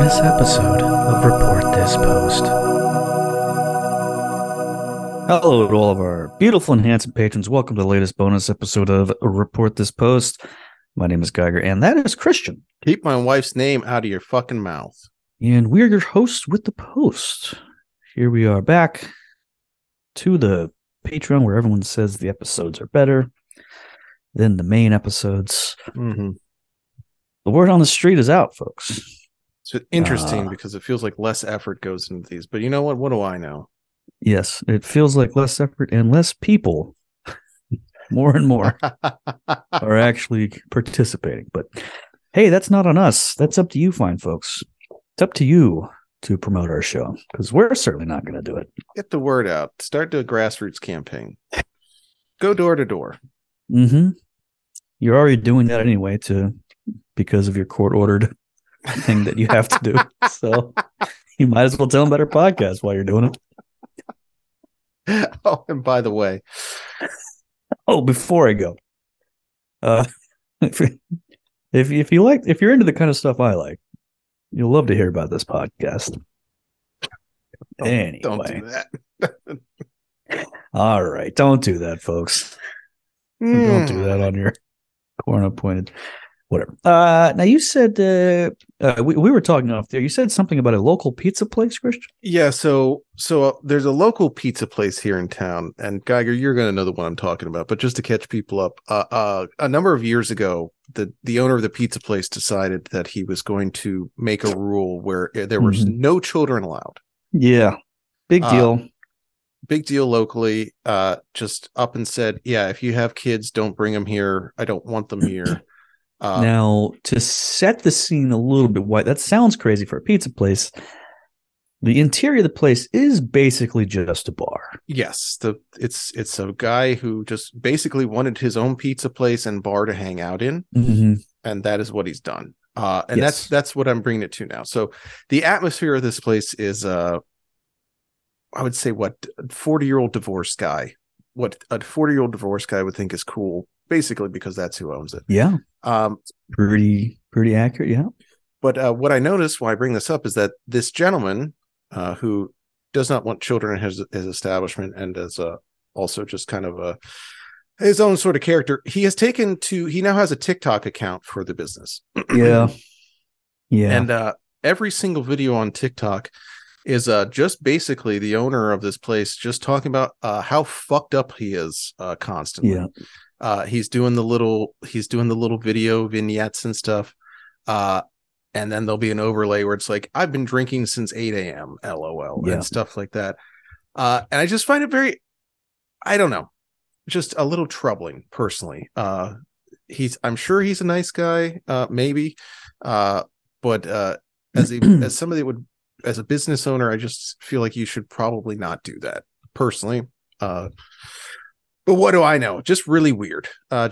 bonus episode of Report This Post. Hello to all of our beautiful and handsome patrons. Welcome to the latest bonus episode of Report This Post. My name is Geiger, and that is Christian. Keep my wife's name out of your fucking mouth. And we're your hosts with the Post. Here we are back to the Patreon where everyone says the episodes are better than the main episodes. Mm-hmm. The word on the street is out, folks. It's interesting because it feels like less effort goes into these. But you know what? What do I know? Yes, it feels like less effort and less people, more and more, are actually participating. But hey, that's not on us. That's up to you, fine folks. It's up to you to promote our show because we're certainly not going to do it. Get the word out. Start the grassroots campaign. Go door to door. Mm-hmm. You're already doing that anyway because of your court-ordered thing that you have to do. So you might as well tell them about our podcast while you're doing it. Oh, and by the way, before I go, if you're into the kind of stuff I like, you'll love to hear about this podcast. Anyway, don't do that. All right, don't do that, folks. Don't do that on your corner pointed. Whatever. Now you said we were talking off there. You said something about a local pizza place, Christian. Yeah. So there's a local pizza place here in town, and Geiger, you're going to know the one I'm talking about. But just to catch people up, a number of years ago, the owner of the pizza place decided that he was going to make a rule where there was no children allowed. Yeah, big deal. Big deal locally. Just up and said, yeah, if you have kids, don't bring them here. I don't want them here. Now, to set the scene a little bit wide, that sounds crazy for a pizza place. The interior of the place is basically just a bar. Yes, it's a guy who just basically wanted his own pizza place and bar to hang out in, and that is what he's done. And yes. that's what I'm bringing it to now. So the atmosphere of this place is, I would say, what a 40-year-old divorced guy. What a 40-year-old divorced guy would think is cool, basically because that's who owns it. Yeah. Pretty accurate. Yeah. But what I noticed why I bring this up is that this gentleman who does not want children in his establishment and is also just kind of his own sort of character, he now has a TikTok account for the business. Yeah. And every single video on TikTok is just basically the owner of this place just talking about how fucked up he is constantly. Yeah. He's doing the little video vignettes and stuff. And then there'll be an overlay where it's like, I've been drinking since 8 a.m. LOL and stuff like that. And I just find it very, I don't know, just a little troubling personally. I'm sure he's a nice guy, maybe. But as somebody that would, as a business owner, I just feel like you should probably not do that personally. But what do I know? Just really weird.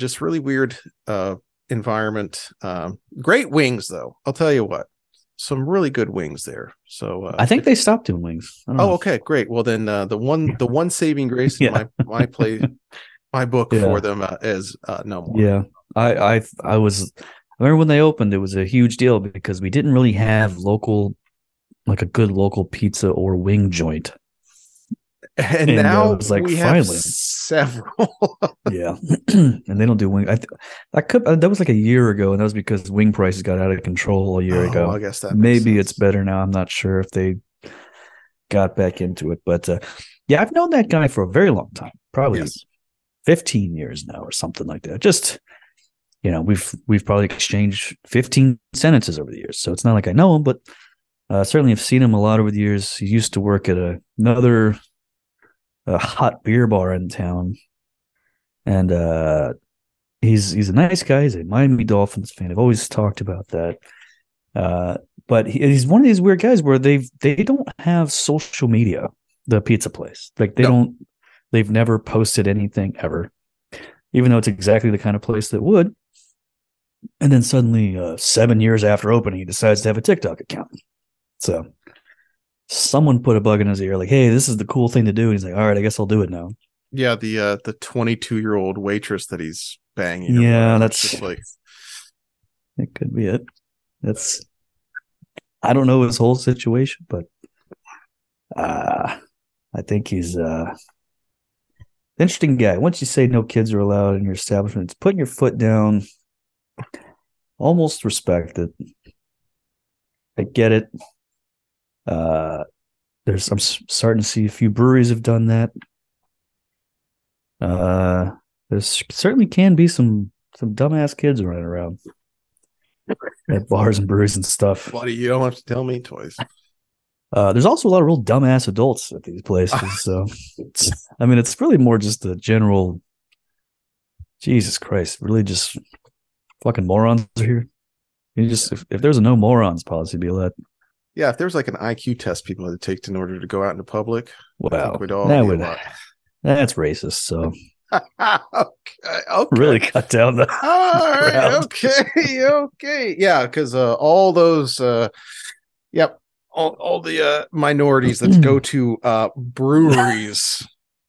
Environment. Great wings, though. I'll tell you what. Some really good wings there. So I think they stopped doing wings. Okay, great. Well, then the one saving grace in my book for them is no more. Yeah, I remember when they opened, it was a huge deal because we didn't really have a good local pizza or wing joint. And now we have several. Yeah. And they don't do wing. That was like a year ago, and that was because wing prices got out of control a year ago. I guess that maybe it's better now. I'm not sure if they got back into it, but yeah, I've known that guy for a very long time, probably 15 years now or something like that. Just, we've probably exchanged 15 sentences over the years, so it's not like I know him, but certainly I've seen him a lot over the years. He used to work at another hot beer bar in town, and he's a nice guy. He's a Miami Dolphins fan. I've always talked about that. But he's one of these weird guys where they don't have social media. The pizza place, they've never posted anything ever, even though it's exactly the kind of place that would. And then suddenly, 7 years after opening, he decides to have a TikTok account. So someone put a bug in his ear, like, hey, this is the cool thing to do. And he's like, all right, I guess I'll do it now. Yeah, the 22-year-old waitress that he's banging. Yeah, that's just like, it could be it. That's I don't know his whole situation, but I think he's interesting guy. Once you say no kids are allowed in your establishment, it's putting your foot down. Almost respect it. I get it. I'm starting to see a few breweries have done that. There certainly can be some dumbass kids running around at bars and breweries and stuff. Buddy, you don't have to tell me twice. There's also a lot of real dumbass adults at these places. So, it's really more just the general. Jesus Christ, really just fucking morons are here. You just if there's a no morons policy, be let. Yeah, if there's like an IQ test people had to take in order to go out into public, wow, that's racist. So. Okay. Really cut down the crowd. Okay. Yeah, because all those all the minorities that go to breweries.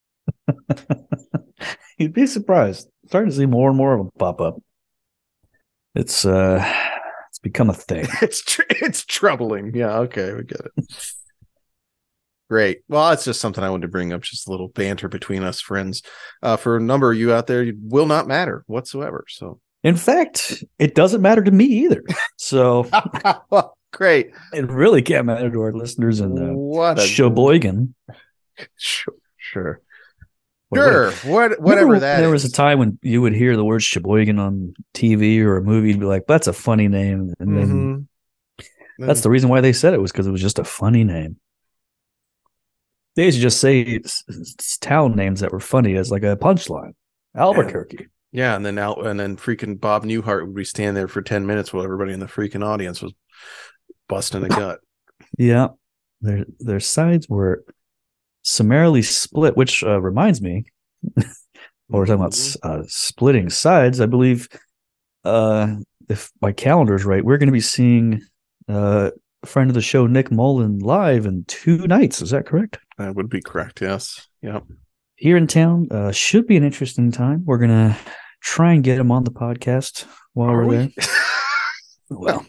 You'd be surprised. Starting to see more and more of them pop up. It's become a thing. It's troubling. Yeah, okay, we get it. Great. Well, it's just something I wanted to bring up, just a little banter between us friends. For a number of you out there, it will not matter whatsoever. So, in fact, it doesn't matter to me either. So, well, great. It really can't matter to our listeners in Sheboygan. Sure. Whatever that there is. Was a time when you would hear the word Sheboygan on TV or a movie, you'd be like, "That's a funny name," and then that's the reason why they said it was because it was just a funny name. They used to just say it's town names that were funny as like a punchline. Albuquerque. Yeah, and then freaking Bob Newhart would be standing there for 10 minutes while everybody in the freaking audience was busting a gut. Yeah. Their sides were summarily split, which reminds me, we're talking about splitting sides. I believe, if my calendar is right, we're going to be seeing a friend of the show, Nick Mullen, live in 2 nights. Is that correct? That would be correct. Yes. Yep. Here in town, should be an interesting time. We're gonna try and get him on the podcast while we're there. Well,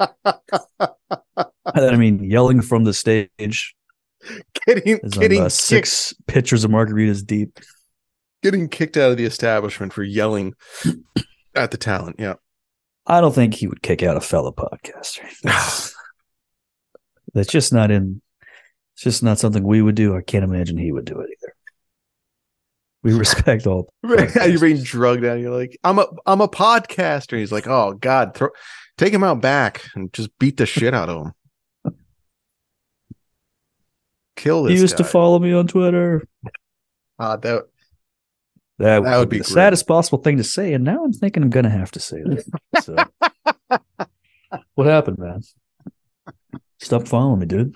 yelling from the stage, getting 6 pitchers of margaritas deep, getting kicked out of the establishment for yelling at the talent. Yeah, I don't think he would kick out a fellow podcaster. That's just not in. It's just not something we would do. I can't imagine he would do it either. We respect all. You're being drugged out. You're like, I'm a podcaster. He's like, oh God, take him out back and just beat the shit out of him. Kill this. He used to follow me on Twitter. That would be the saddest possible thing to say. And now I'm thinking I'm gonna have to say that. So, what happened, man? Stop following me, dude.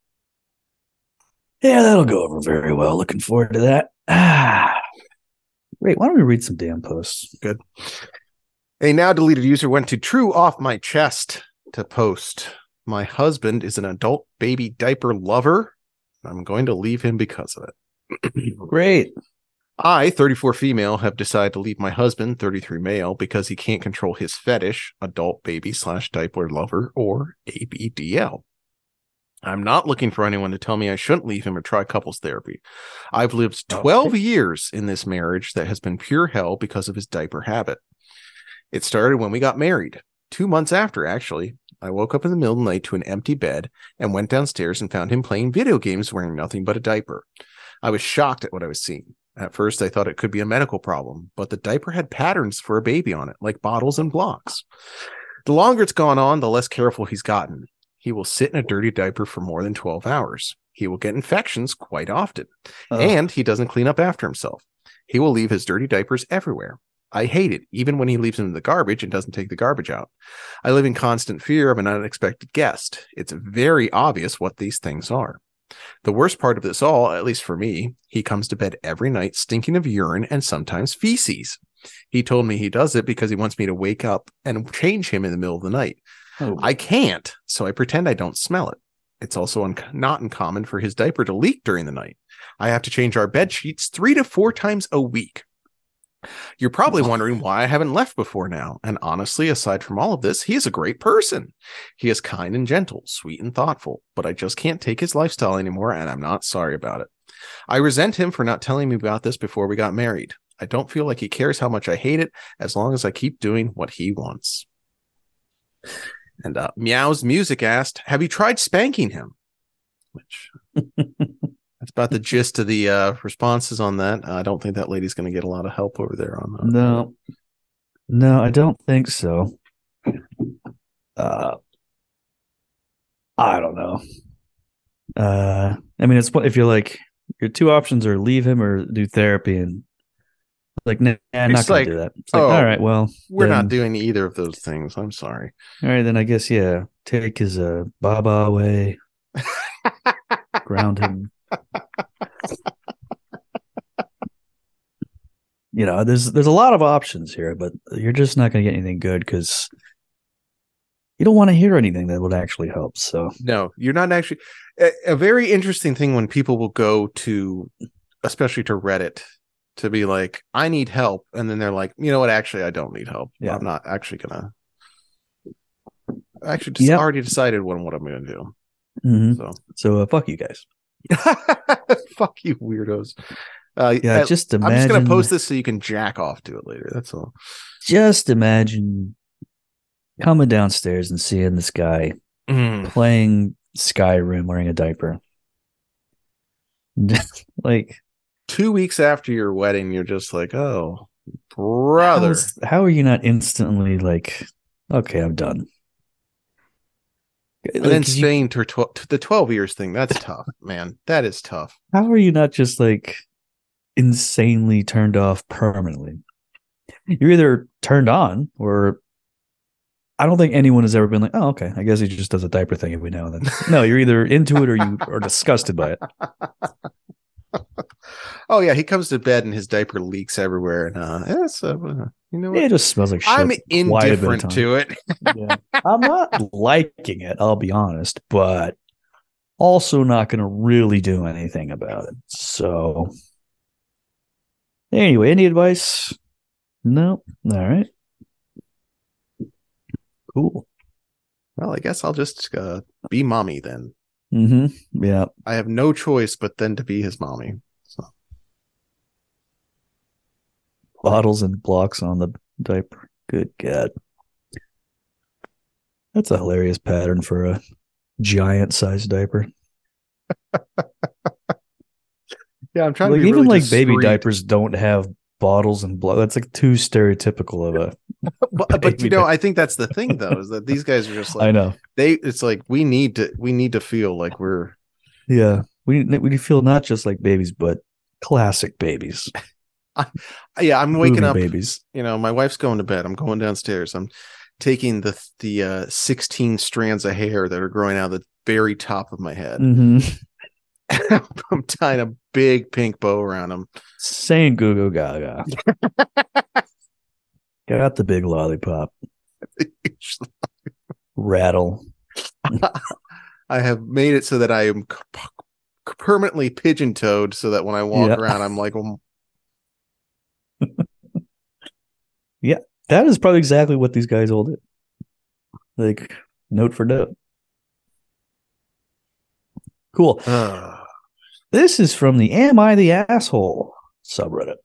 Yeah, that'll go over very well. Looking forward to that. Great. Why don't we read some damn posts? Good. A now deleted user went to True Off My Chest to post. My husband is an adult baby diaper lover. I'm going to leave him because of it. Great. I, 34 female, have decided to leave my husband, 33 male, because he can't control his fetish, adult baby / diaper lover, or ABDL. I'm not looking for anyone to tell me I shouldn't leave him or try couples therapy. I've lived 12 years in this marriage that has been pure hell because of his diaper habit. It started when we got married. 2 months after, actually. I woke up in the middle of the night to an empty bed and went downstairs and found him playing video games wearing nothing but a diaper. I was shocked at what I was seeing. At first, I thought it could be a medical problem, but the diaper had patterns for a baby on it, like bottles and blocks. The longer it's gone on, the less careful he's gotten. He will sit in a dirty diaper for more than 12 hours. He will get infections quite often, and he doesn't clean up after himself. He will leave his dirty diapers everywhere. I hate it, even when he leaves them in the garbage and doesn't take the garbage out. I live in constant fear of an unexpected guest. It's very obvious what these things are. The worst part of this all, at least for me, he comes to bed every night stinking of urine and sometimes feces. He told me he does it because he wants me to wake up and change him in the middle of the night. I can't, so I pretend I don't smell it. It's also not uncommon for his diaper to leak during the night. I have to change our bed sheets 3 to 4 times a week. You're probably wondering why I haven't left before now. And honestly, aside from all of this, he is a great person. He is kind and gentle, sweet and thoughtful, but I just can't take his lifestyle anymore, and I'm not sorry about it. I resent him for not telling me about this before we got married. I don't feel like he cares how much I hate it, as long as I keep doing what he wants. And Meow's Music asked, have you tried spanking him? Which that's about the gist of the responses on that. I don't think that lady's going to get a lot of help over there on that. No, I don't think so. I don't know. I mean, it's if you're like, your two options are leave him or do therapy, and like, nah, I'm not going to do that. It's like, all right, well, we're not doing either of those things. I'm sorry. All right, then I guess, yeah, take his baba away, ground him. You know, there's a lot of options here, but you're just not going to get anything good because you don't want to hear anything that would actually help. So no, you're not actually. A very interesting thing when people will go to, especially to Reddit, to be like, I need help, and then they're like, you know what? Actually, I don't need help. Yeah. I'm not actually gonna. I actually just already decided what I'm gonna do. Mm-hmm. So fuck you guys. Fuck you, weirdos. Just imagine. I'm just gonna post this so you can jack off to it later. That's all. Just imagine coming downstairs and seeing this guy playing Skyrim wearing a diaper. Like 2 weeks after your wedding, you're just like, oh, brother. How are you not instantly like, okay, I'm done? And then staying to the 12 years thing, that's tough, man. That is tough. How are you not just like insanely turned off permanently? You're either turned on, or I don't think anyone has ever been like, oh, okay, I guess he just does a diaper thing every now and then. No, you're either into it or you are disgusted by it. Oh yeah, he comes to bed and his diaper leaks everywhere, and you know what? It just smells like shit. I'm indifferent to it. Yeah. I'm not liking it, I'll be honest, but also not going to really do anything about it. So anyway, any advice? No. All right. Cool. Well, I guess I'll just be mommy then. Mm-hmm. Yeah. I have no choice but then to be his mommy. So. Bottles and blocks on the diaper. Good God. That's a hilarious pattern for a giant-sized diaper. Yeah, I'm trying to be even really like discreet. Baby diapers don't have bottles and blood. That's like too stereotypical of a. but you know, I think that's the thing though, is that these guys are just like, I know it's like we need to feel like we're we feel not just like babies but classic babies. I'm waking up, babies. You know, my wife's going to bed. I'm going downstairs. I'm taking the 16 strands of hair that are growing out of the very top of my head. Mm-hmm. I'm tying a big pink bow around them, saying "Goo Goo Gaga." Got the big lollipop. Rattle. I have made it so that I am permanently pigeon-toed, so that when I walk around, I'm like, yeah, that is probably exactly what these guys all did. Like, note for note. Cool. This is from the Am I the Asshole subreddit.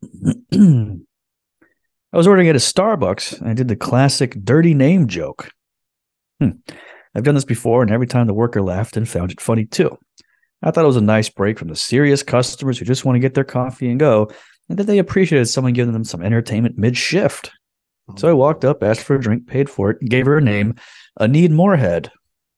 I was ordering at a Starbucks and I did the classic dirty name joke. I've done this before, and every time the worker laughed and found it funny too. I thought it was a nice break from the serious customers who just want to get their coffee and go, and that they appreciated someone giving them some entertainment mid-shift. So I walked up, asked for a drink, paid for it, gave her a name, Anid Moorhead.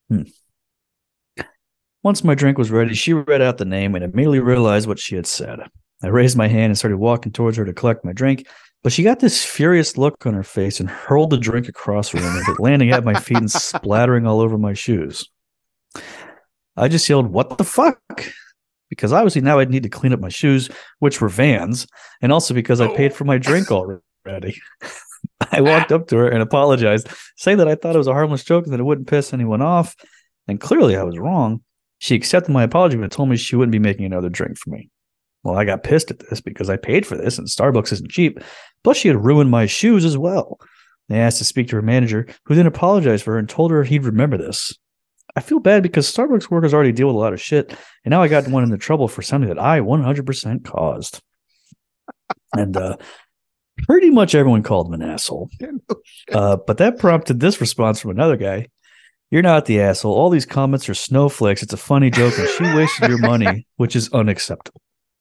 Once my drink was ready, she read out the name and immediately realized what she had said. I raised my hand and started walking towards her to collect my drink, but she got this furious look on her face and hurled the drink across the room, landing at my feet and splattering all over my shoes. I just yelled, "What the fuck?" Because obviously now I'd need to clean up my shoes, which were Vans, and also because I paid for my drink already. I walked up to her and apologized, saying that I thought it was a harmless joke and that it wouldn't piss anyone off, and clearly I was wrong. She accepted my apology but told me she wouldn't be making another drink for me. Well, I got pissed at this because I paid for this and Starbucks isn't cheap. Plus, she had ruined my shoes as well. They asked to speak to her manager, who then apologized for her and told her he'd remember this. I feel bad because Starbucks workers already deal with a lot of shit, and now I got one into trouble for something that I 100% caused. And pretty much everyone called him an asshole. But that prompted this response from another guy. You're not the asshole. All these comments are snowflakes. It's a funny joke, and she wasted your money, which is unacceptable.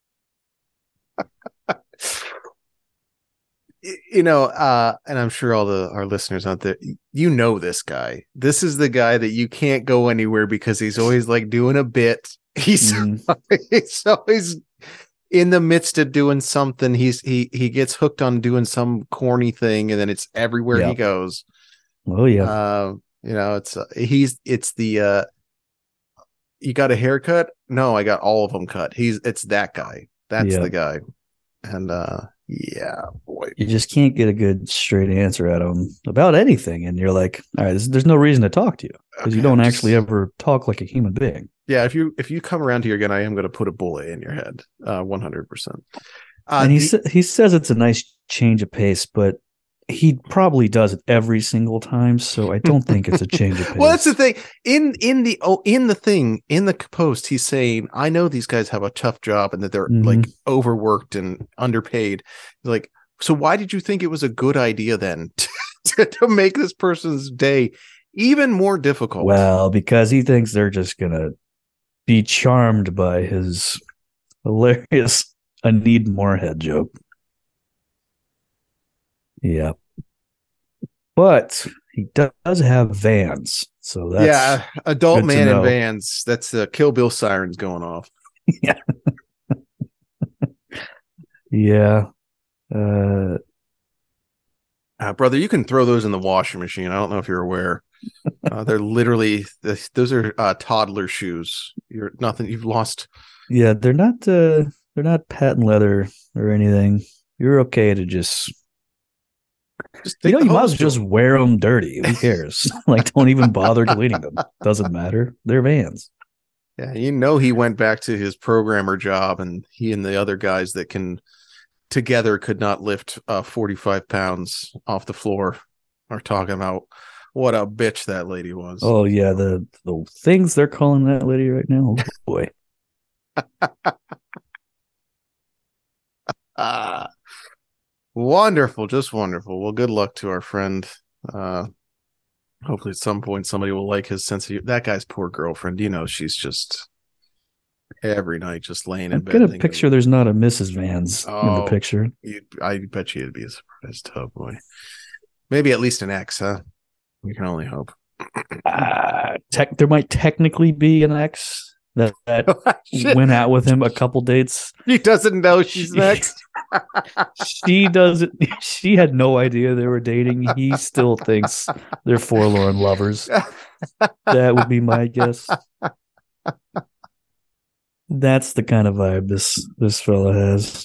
And I'm sure all our listeners out there, this guy. This is the guy that you can't go anywhere because he's always like doing a bit. He's always in the midst of doing something. He gets hooked on doing some corny thing, and then it's everywhere he goes. Oh yeah. It's the you got a haircut? No, I got all of them cut. It's that guy. That's the guy. And yeah, boy, you just can't get a good straight answer out of him about anything, and you're like, all right, there's no reason to talk to you because you don't actually ever talk like a human being. Yeah, if you come around here again, I am going to put a bullet in your head, 100%. And he says it's a nice change of pace, but he probably does it every single time, so I don't think it's a change of pace. Well, that's the thing. In the post, he's saying, I know these guys have a tough job and that they're like overworked and underpaid. Like, so why did you think it was a good idea then to make this person's day even more difficult? Well, because he thinks they're just gonna be charmed by his hilarious "I need more" head joke. Yeah. But he does have Vans. So that's adult man in Vans. That's the Kill Bill sirens going off. Yeah. Yeah. Brother, you can throw those in the washing machine. I don't know if you're aware. They're literally those are toddler shoes. You've lost. Yeah, they're not patent leather or anything. You're okay to just you might as well just wear them dirty. Who cares? Like, don't even bother cleaning them. Doesn't matter. They're Vans. Yeah, he went back to his programmer job, and he and the other guys that together could not lift 45 pounds off the floor are talking about what a bitch that lady was. Oh yeah, the things they're calling that lady right now. Oh, boy. Wonderful, just wonderful. Well, good luck to our friend. Hopefully at some point somebody will like his sense of that guy's poor girlfriend. She's just every night just laying in bed. Get a picture. There's not a Mrs. Vans in the picture. I bet you it'd be a surprise. Oh boy, maybe at least an ex, huh? We can only hope. There might technically be an ex that went out with him a couple dates. He doesn't know she's next. She doesn't. She had no idea they were dating. He still thinks they're forlorn lovers. That would be my guess. That's the kind of vibe this fella has.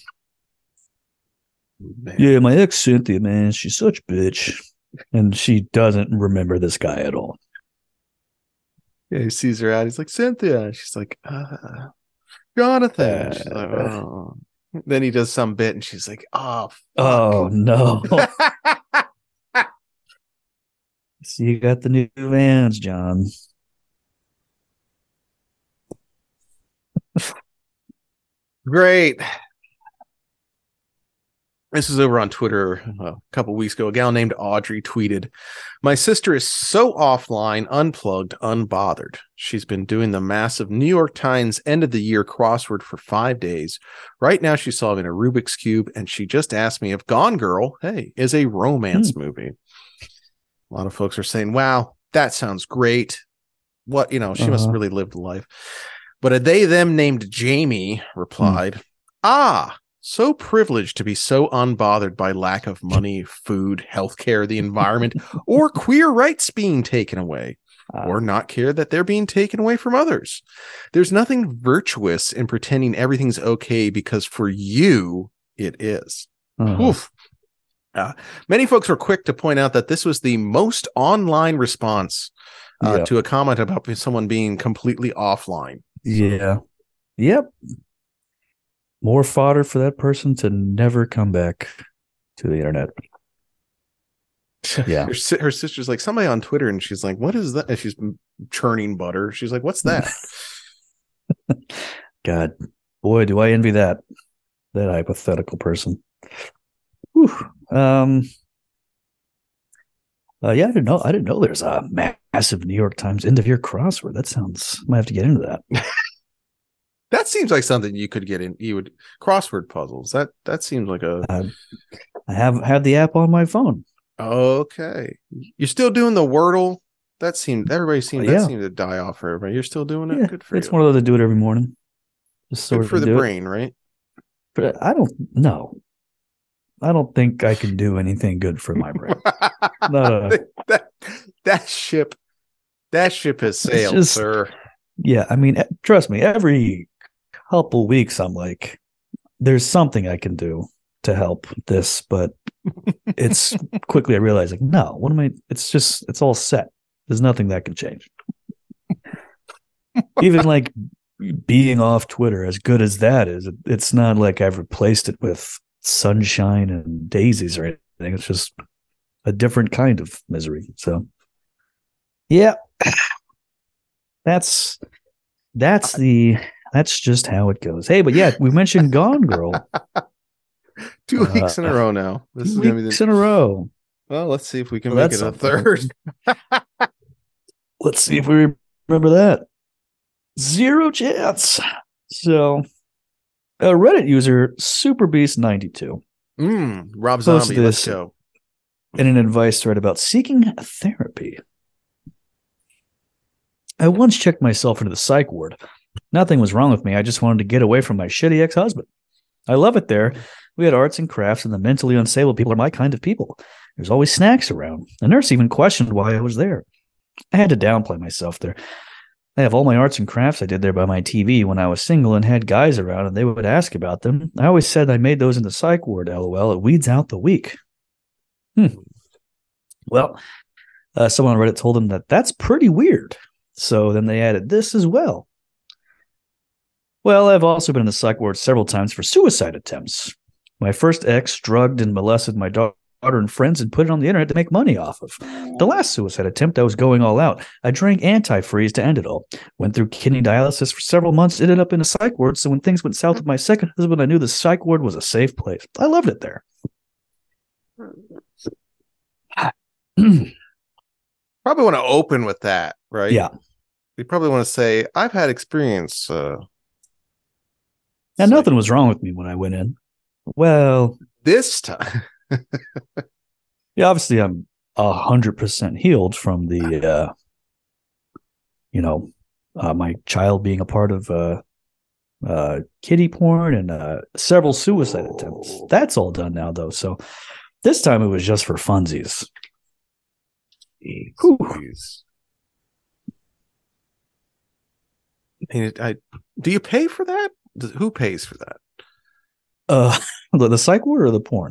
Man. Yeah, my ex Cynthia, man, she's such a bitch, and she doesn't remember this guy at all. Yeah, he sees her out. He's like, Cynthia. She's like, Jonathan. She's like, oh. Then he does some bit, and she's like, oh, fuck. Oh no. So you got the new Vans, John. Great. This is over on Twitter a couple weeks ago. A gal named Audrey tweeted, "My sister is so offline, unplugged, unbothered. She's been doing the massive New York Times end of the year crossword for 5 days. Right now she's solving a Rubik's Cube, and she just asked me if Gone Girl, is a romance movie." A lot of folks are saying, wow, that sounds great. What, she must really live the life. But a they, them named Jamie replied, so privileged to be so unbothered by lack of money, food, healthcare, the environment, or queer rights being taken away, or not care that they're being taken away from others. There's nothing virtuous in pretending everything's okay because for you, it is. Oof. Many folks were quick to point out that this was the most online response to a comment about someone being completely offline. Yeah. Yep. more fodder for that person to never come back to the internet. Yeah. Her sister's like, somebody on Twitter, and she's like, what is that? And she's churning butter. She's like, what's that? God, boy, do I envy that hypothetical person. Whew. Yeah, I didn't know there's a massive New York Times end of year crossword. That sounds, might have to get into that. That seems like something you could get in. You would crossword puzzles. That seems like a. I have the app on my phone. Okay, you're still doing the Wordle. That seemed to die off for everybody. You're still doing it. Yeah, good for you. It's one of those that do it every morning. Just good for the brain, right? But I don't know. I don't think I can do anything good for my brain. That ship has sailed, sir. Yeah, I mean, trust me. Every couple weeks, I'm like, there's something I can do to help this, but it's quickly I realize, like, no, what am I? It's all set. There's nothing that can change. Even like being off Twitter, as good as that is, it's not like I've replaced it with sunshine and daisies or anything. It's just a different kind of misery. So, yeah, that's just how it goes. Hey, but yeah, we mentioned Gone Girl. 2 weeks in a row now. This is weeks in a row. Well, let's see if we can make it a third. Let's see if we remember that. Zero chance. So, a Reddit user, SuperBeast92. Rob Zombie, let's go. In an advice thread about seeking therapy. I once checked myself into the psych ward. Nothing was wrong with me. I just wanted to get away from my shitty ex-husband. I love it there. We had arts and crafts, and the mentally unstable people are my kind of people. There's always snacks around. The nurse even questioned why I was there. I had to downplay myself there. I have all my arts and crafts I did there by my TV when I was single and had guys around, and they would ask about them. I always said I made those in the psych ward, LOL. It weeds out the weak. Well, someone on Reddit told them that that's pretty weird. So then they added this as well. Well, I've also been in the psych ward several times for suicide attempts. My first ex drugged and molested my daughter and friends and put it on the internet to make money off of. The last suicide attempt, I was going all out. I drank antifreeze to end it all. Went through kidney dialysis for several months, ended up in a psych ward, so when things went south with my second husband, I knew the psych ward was a safe place. I loved it there. Probably want to open with that, right? Yeah. We probably want to say, I've had experience. And nothing was wrong with me when I went in. Well, this time. Yeah, obviously I'm 100% healed from the, my child being a part of kiddie porn and several suicide attempts. That's all done now, though. So this time it was just for funsies. Jeez. Do you pay for that? Who pays for that? The psych ward or the porn?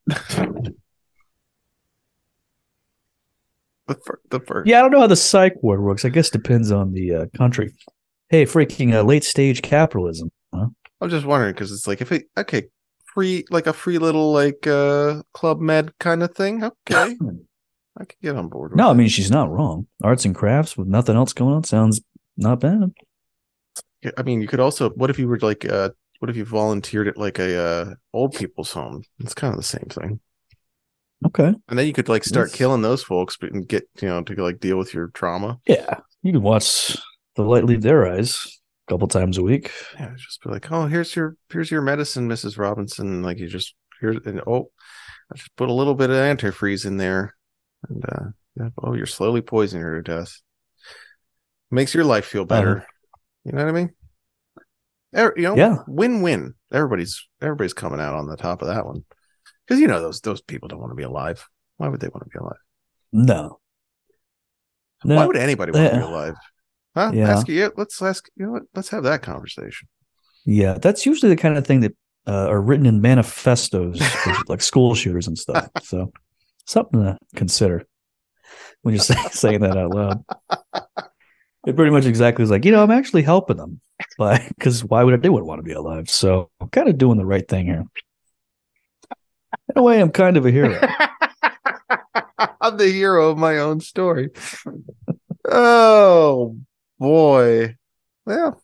The first. Yeah, I don't know how the psych ward works. I guess it depends on the country. Hey, freaking late stage capitalism, huh? I'm just wondering because it's like free, like a free little Club Med kind of thing. Okay, I could get on board with No, that. I mean, she's not wrong. Arts and crafts with nothing else going on sounds not bad. I mean, you could also, what if you were like, what if you volunteered at like a old people's home? It's kind of the same thing. Okay. And then you could like start killing those folks and get, to like deal with your trauma. Yeah. You can watch The Light Leave Their Eyes a couple times a week. Yeah. Just be like, oh, here's your medicine, Mrs. Robinson. Like I just put a little bit of antifreeze in there. And you're slowly poisoning her to death. Makes your life feel better. You know what I mean? Yeah. Win-win. Everybody's coming out on the top of that one. Because those people don't want to be alive. Why would they want to be alive? No. Why would anybody want to be alive? Huh? Yeah. Let's have that conversation. Yeah, that's usually the kind of thing that are written in manifestos for like school shooters and stuff. So something to consider when you're saying that out loud. It pretty much exactly is like, I'm actually helping them. because why would anyone want to be alive? So I'm kind of doing the right thing here. In a way, I'm kind of a hero. I'm the hero of my own story. Oh boy. Well,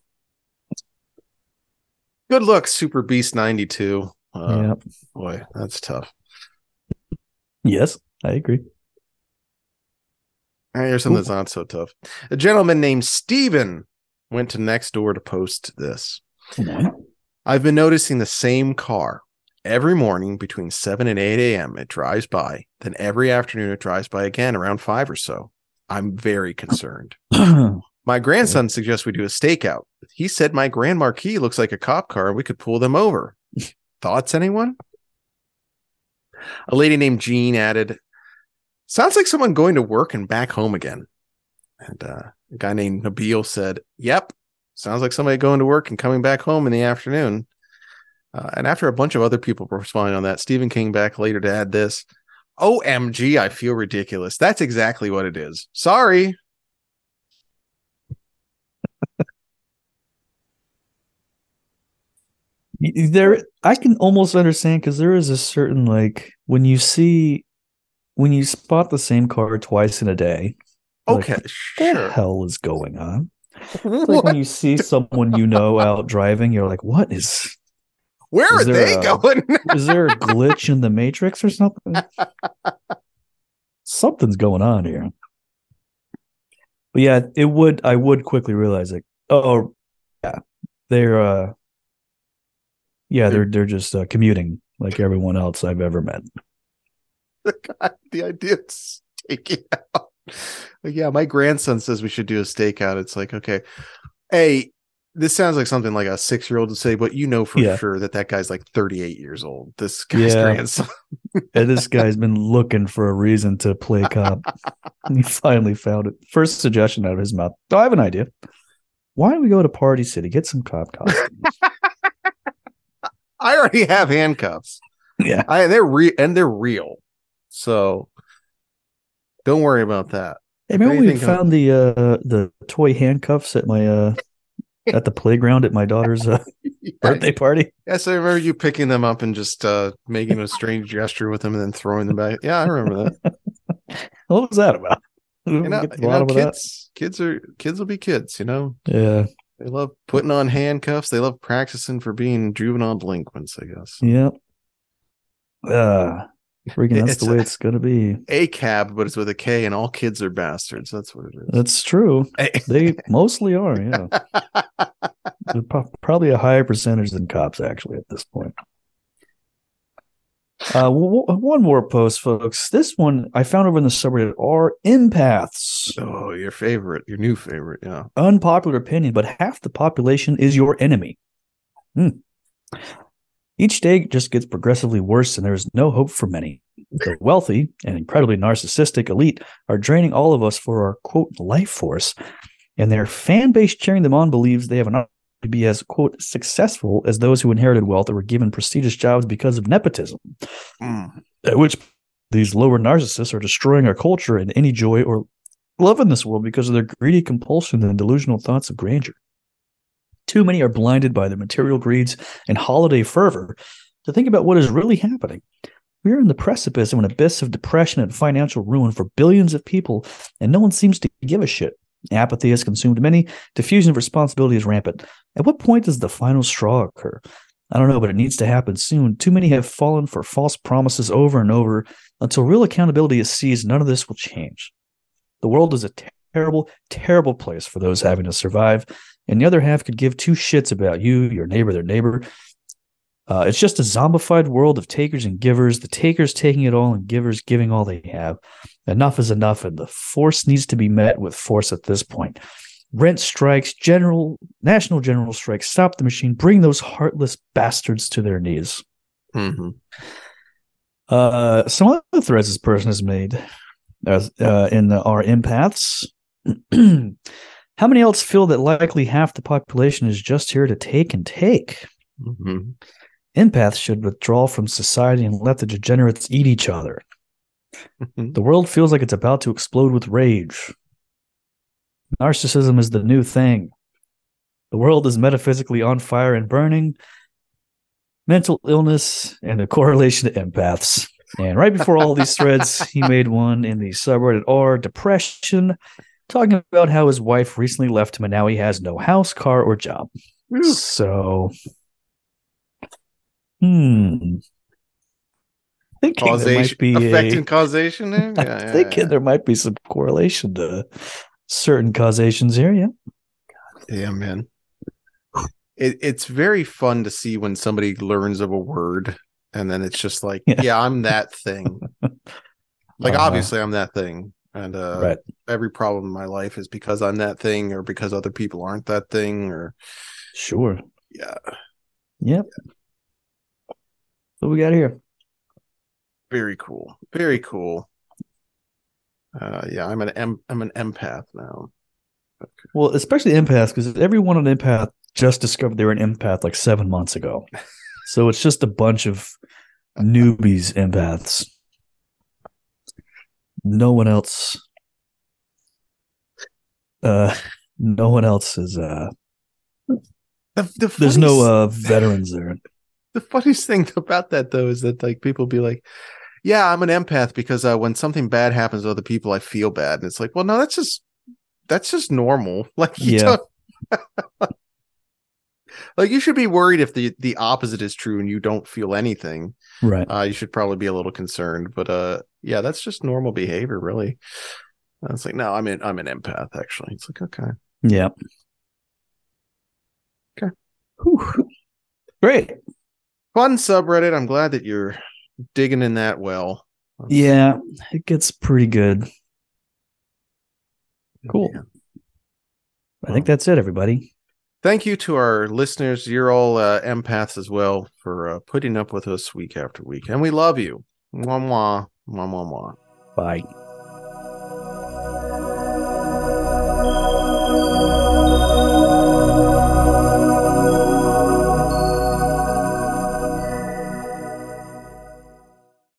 good luck, Super Beast 92. Yeah. Boy, that's tough. Yes, I agree. All right, here's something that's not so tough. A gentleman named Steven went to Nextdoor to post this. I've been noticing the same car every morning between 7 and 8 a.m. It drives by. Then every afternoon it drives by again around 5 or so. I'm very concerned. My grandson suggests we do a stakeout. He said my Grand Marquis looks like a cop car and we could pull them over. Thoughts, anyone? A lady named Jean added, sounds like someone going to work and back home again. And a guy named Nabil said, yep, sounds like somebody going to work and coming back home in the afternoon. And after a bunch of other people were responding on that, Stephen came back later to add this. OMG, I feel ridiculous. That's exactly what it is. Sorry. I can almost understand, because there is a certain, like, when you spot the same car twice in a day. Okay, like, sure. What the hell is going on? Like when you see someone out driving, you're like, what is... Where are they going? Is there a glitch in the Matrix or something? Something's going on here. But yeah, I would quickly realize, like, oh yeah, they're just commuting like everyone else I've ever met. The idea of staking out. Yeah, my grandson says we should do a stakeout. It's like, okay, hey, this sounds like something like a 6-year-old to say, but you know for sure that guy's like 38 years old. This guy's grandson. And this guy's been looking for a reason to play cop. And he finally found it. First suggestion out of his mouth. Oh, I have an idea. Why don't we go to Party City, get some cop costumes? I already have handcuffs. Yeah. They're real. So don't worry about that. Hey, remember we found the toy handcuffs at my at the playground at my daughter's birthday party? Yes, I remember you picking them up and just making a strange gesture with them and then throwing them back. Yeah, I remember that. What was that about? Kids will be kids, you know? Yeah. They love putting on handcuffs. They love practicing for being juvenile delinquents, I guess. Yep. Freaking, that's the way it's going to be. A cab, but it's with a K, and all kids are bastards. That's what it is. That's true. They mostly are, yeah. Probably a higher percentage than cops, actually, at this point. One more post, folks. This one I found over in the subreddit are empaths. Oh, your new favorite, yeah. Unpopular opinion, but half the population is your enemy. Each day just gets progressively worse, and there is no hope for many. The wealthy and incredibly narcissistic elite are draining all of us for our, quote, life force, and their fan base cheering them on believes they have an opportunity to be as, quote, successful as those who inherited wealth or were given prestigious jobs because of nepotism. At which these lower narcissists are destroying our culture and any joy or love in this world because of their greedy compulsion and delusional thoughts of grandeur. Too many are blinded by their material greeds and holiday fervor to think about what is really happening. We are in the precipice of an abyss of depression and financial ruin for billions of people, and no one seems to give a shit. Apathy has consumed many. Diffusion of responsibility is rampant. At what point does the final straw occur? I don't know, but it needs to happen soon. Too many have fallen for false promises over and over. Until real accountability is seized, none of this will change. The world is a terrible, terrible place for those having to survive, and the other half could give two shits about you, your neighbor, their neighbor. It's just a zombified world of takers and givers, the takers taking it all and givers giving all they have. Enough is enough, and the force needs to be met with force at this point. Rent strikes, national general strikes, stop the machine, bring those heartless bastards to their knees. Mm-hmm. Some other threads this person has made in our empaths. How many else feel that likely half the population is just here to take and take? Mm-hmm. Empaths should withdraw from society and let the degenerates eat each other. Mm-hmm. The world feels like it's about to explode with rage. Narcissism is the new thing. The world is metaphysically on fire and burning. Mental illness and a correlation to empaths. And right before all these threads, he made one in the subreddit r depression, talking about how his wife recently left him and now he has no house, car, or job. So, thinking causation, there might be affecting causation there? Yeah, thinking there might be some correlation to certain causations here. Yeah. Yeah, man. It's very fun to see when somebody learns of a word and then it's just like, yeah I'm that thing. Like, obviously I'm that thing. And right. Every problem in my life is because I'm that thing or because other people aren't that thing or. Sure. Yeah. Yep. What we got here? Very cool. Very cool. Yeah, I'm an empath now. Okay. Well, especially empaths, because everyone on empath just discovered they were an empath like 7 months ago. So it's just a bunch of newbies empaths. No one else. No one else is. There's no veterans there. The funniest thing about that, though, is that like people be like, "Yeah, I'm an empath because when something bad happens to other people, I feel bad." And it's like, well, no, that's just normal. Like, you like you should be worried if the opposite is true and you don't feel anything. Right. You should probably be a little concerned. But yeah, that's just normal behavior, really. It's like, no, I'm an empath, actually. It's like, okay. Yeah. Okay. Whew. Great. Fun subreddit. I'm glad that you're digging in that well. Yeah, it gets pretty good. Cool. Yeah. I think that's it, everybody. Thank you to our listeners. You're all empaths as well for putting up with us week after week. And we love you. Mwah, mwah. Mwah, mwah, mwah. Bye.